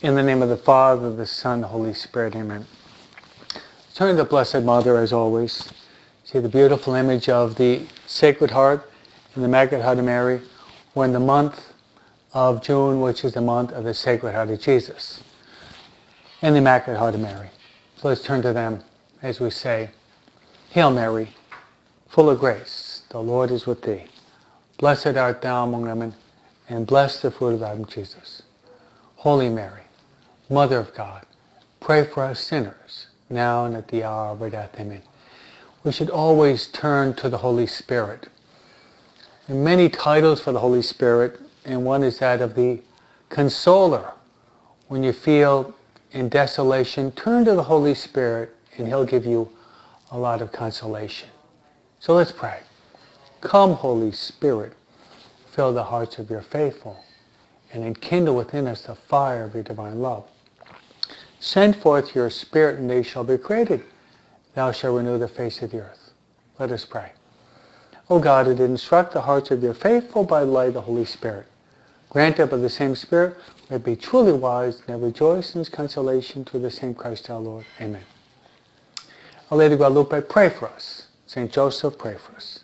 In the name of the Father, the Son, the Holy Spirit, amen. Turn to the Blessed Mother as always. See the beautiful image of the Sacred Heart and the Immaculate Heart of Mary. We're in the month of June, which is the month of the Sacred Heart of Jesus and the Immaculate Heart of Mary. So let's turn to them as we say, Hail Mary, full of grace, the Lord is with thee. Blessed art thou among women, and blessed the fruit of thy womb, Jesus. Holy Mary, Mother of God, pray for us sinners, now and at the hour of our death. Amen. We should always turn to the Holy Spirit. There are many titles for the Holy Spirit, and one is that of the Consoler. When you feel in desolation, turn to the Holy Spirit, and He'll give you a lot of consolation. So let's pray. Come, Holy Spirit, fill the hearts of your faithful, and enkindle within us the fire of your divine love. Send forth your Spirit, and they shall be created. Thou shalt renew the face of the earth. Let us pray. O God, who did instruct the hearts of your faithful by the light of the Holy Spirit, grant that by the same Spirit we may be truly wise and rejoice in His consolation through the same Christ our Lord. Amen. Our Lady of Guadalupe, pray for us. Saint Joseph, pray for us.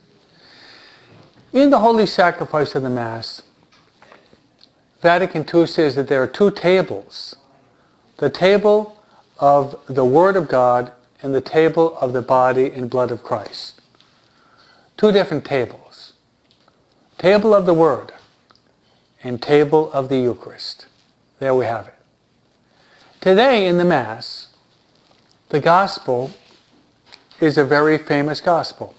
In the holy sacrifice of the Mass, Vatican II says that there are two tables. The table of the Word of God and the table of the body and blood of Christ. Two different tables. Table of the Word and table of the Eucharist. There we have it. Today in the Mass, the Gospel is a very famous Gospel.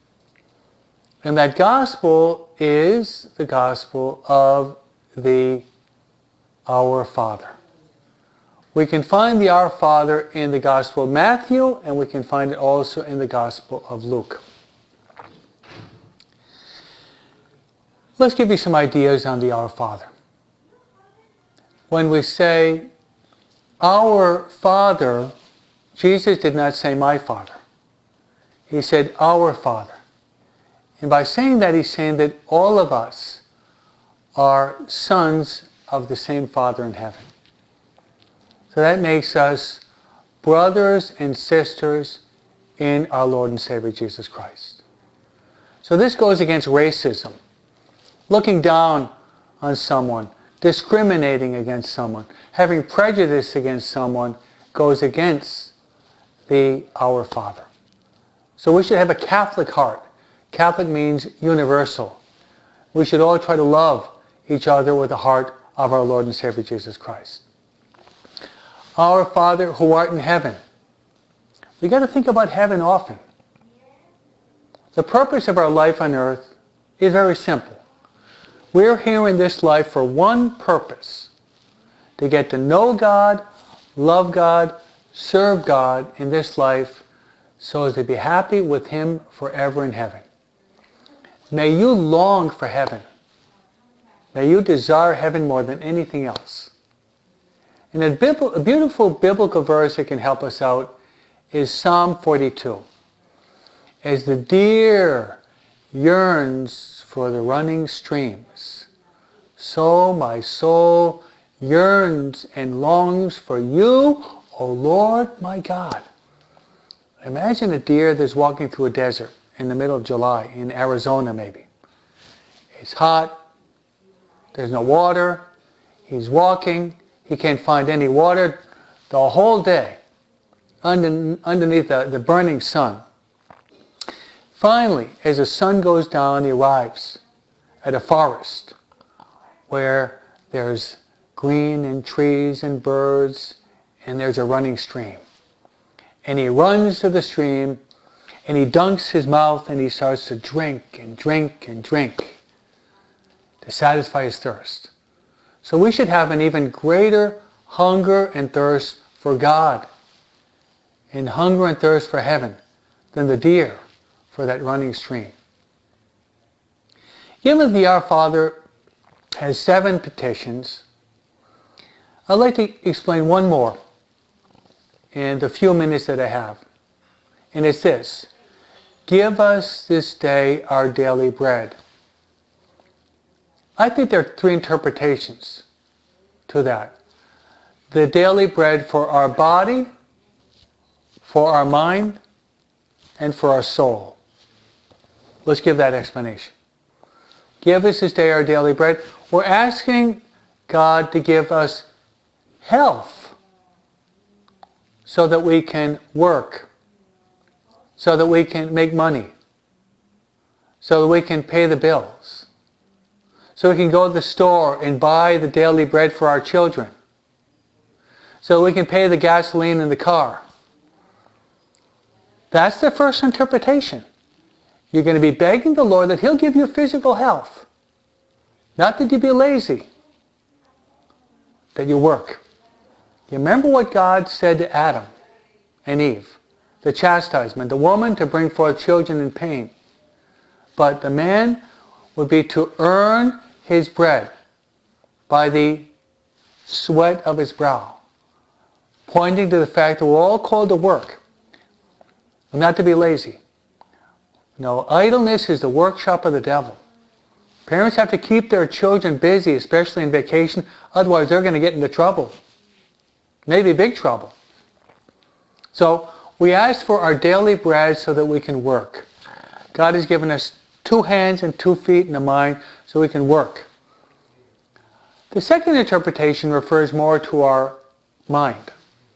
And that Gospel is the Gospel of the Our Father. We can find the Our Father in the Gospel of Matthew, and we can find it also in the Gospel of Luke. Let's give you some ideas on the Our Father. When we say Our Father, Jesus did not say my Father. He said Our Father. And by saying that, He's saying that all of us are sons of the same Father in heaven. So that makes us brothers and sisters in our Lord and Savior Jesus Christ. So this goes against racism. Looking down on someone, discriminating against someone, having prejudice against someone goes against the Our Father. So we should have a Catholic heart. Catholic means universal. We should all try to love each other with the heart of our Lord and Savior Jesus Christ. Our Father who art in heaven. We got to think about heaven often. The purpose of our life on earth is very simple. We're here in this life for one purpose: to get to know God, love God, serve God in this life so as to be happy with Him forever in heaven. May you long for heaven. May you desire heaven more than anything else. And a beautiful biblical verse that can help us out is Psalm 42. As the deer yearns for the running streams, so my soul yearns and longs for you, O Lord my God. Imagine a deer that's walking through a desert in the middle of July, in Arizona maybe. It's hot, there's no water, he's walking, he can't find any water the whole day underneath the burning sun. Finally, as the sun goes down, he arrives at a forest where there's green and trees and birds, and there's a running stream. And he runs to the stream, and he dunks his mouth, and he starts to drink and drink and drink to satisfy his thirst. So we should have an even greater hunger and thirst for God, and hunger and thirst for heaven, than the deer for that running stream. Given the Our Father has 7 petitions, I'd like to explain one more in the few minutes that I have. And it's this: give us this day our daily bread. I think there are 3 interpretations to that. the daily bread for our body, for our mind, and for our soul. Let's give that explanation. Give us this day our daily bread. We're asking God to give us health so that we can work, so that we can make money, so that we can pay the bills, so we can go to the store and buy the daily bread for our children, so we can pay the gasoline in the car. That's the first interpretation. You're going to be begging the Lord that He'll give you physical health. Not that you be lazy, that you work. You remember what God said to Adam and Eve? The chastisement, the woman to bring forth children in pain. But the man would be to earn his bread by the sweat of his brow, pointing to the fact that we're all called to work, not to be lazy. No, idleness is the workshop of the devil. Parents have to keep their children busy, especially in vacation, otherwise they're going to get into trouble. Maybe big trouble. So we ask for our daily bread so that we can work. God has given us 2 hands and 2 feet and a mind so we can work. The second interpretation refers more to our mind.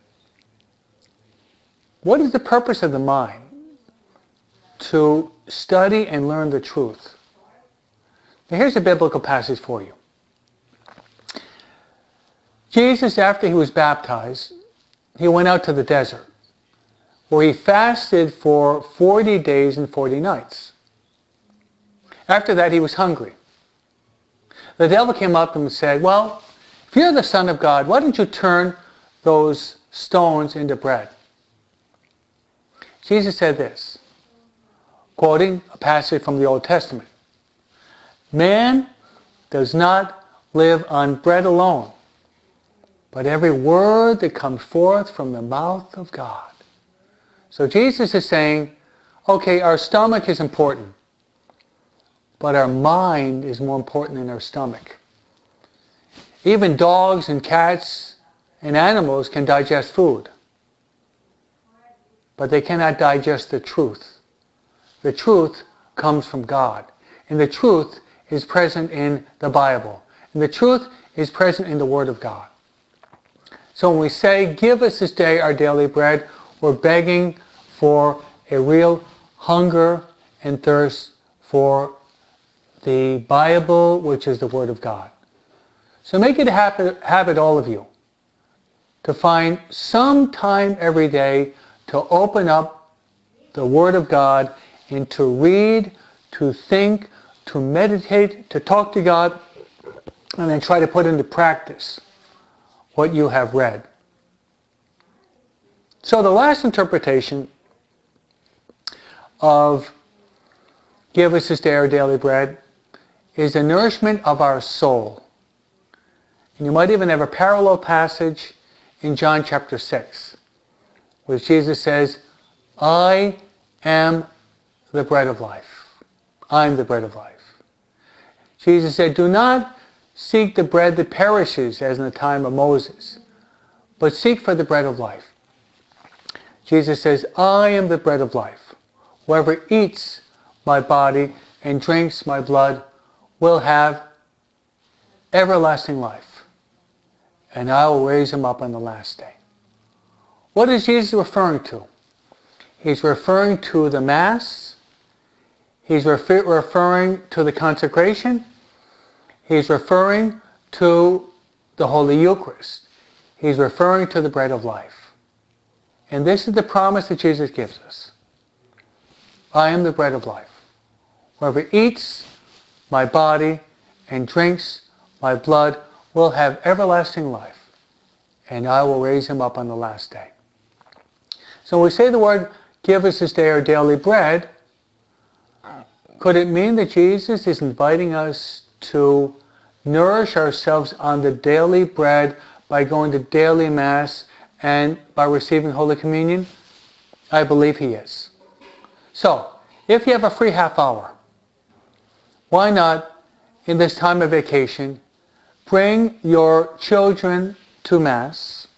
What is the purpose of the mind? To study and learn the truth. Now here's a biblical passage for you. Jesus, after He was baptized, He went out to the desert, where He fasted for 40 days and 40 nights. After that, He was hungry. The devil came up to Him and said, well, if you're the Son of God, why don't you turn those stones into bread? Jesus said this, quoting a passage from the Old Testament. Man does not live on bread alone, but every word that comes forth from the mouth of God. So Jesus is saying, okay, our stomach is important, but our mind is more important than our stomach. Even dogs and cats and animals can digest food, but they cannot digest the truth. The truth comes from God, and the truth is present in the Bible, and the truth is present in the Word of God. So when we say, give us this day our daily bread, we're begging for a real hunger and thirst for the Bible, which is the Word of God. So make it a habit, all of you, to find some time every day to open up the Word of God and to read, to think, to meditate, to talk to God, and then try to put into practice what you have read. So the last interpretation of give us this day our daily bread is the nourishment of our soul. And you might even have a parallel passage in John chapter 6, where Jesus says, I am the bread of life. I'm the bread of life. Jesus said, do not seek the bread that perishes as in the time of Moses, but seek for the bread of life. Jesus says, I am the bread of life. Whoever eats my body and drinks my blood will have everlasting life, and I will raise him up on the last day. What is Jesus referring to? He's referring to the Mass. He's referring to the consecration. He's referring to the Holy Eucharist. He's referring to the bread of life. And this is the promise that Jesus gives us. I am the bread of life. Whoever eats my body and drinks my blood will have everlasting life, and I will raise him up on the last day. So when we say the word, give us this day our daily bread, could it mean that Jesus is inviting us to nourish ourselves on the daily bread by going to daily Mass and by receiving Holy Communion? I believe He is. So, if you have a free half hour, why not, in this time of vacation, bring your children to Mass,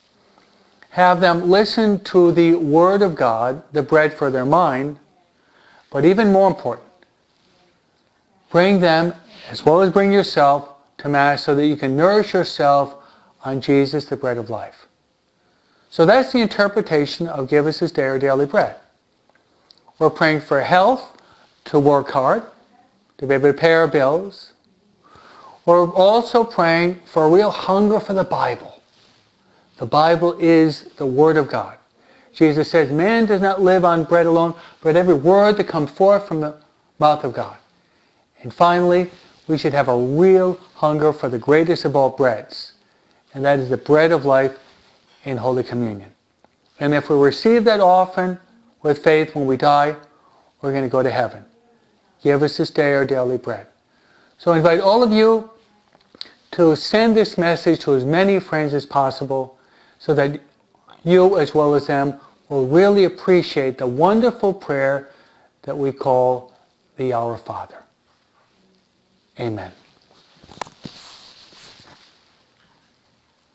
Have them listen to the Word of God, the bread for their mind, but even more important, bring them, as well as bring yourself, to Mass so that you can nourish yourself on Jesus, the bread of life. So that's the interpretation of Give Us This Day Our Daily Bread. We're praying for health, to work hard, to be able to pay our bills. We're also praying for a real hunger for the Bible. The Bible is the Word of God. Jesus says, man does not live on bread alone, but every word that comes forth from the mouth of God. And finally, we should have a real hunger for the greatest of all breads, and that is the bread of life in Holy Communion. And if we receive that often with faith when we die, we're going to go to heaven. Give us this day our daily bread. So I invite all of you to send this message to as many friends as possible so that you as well as them will really appreciate the wonderful prayer that we call the Our Father. Amen.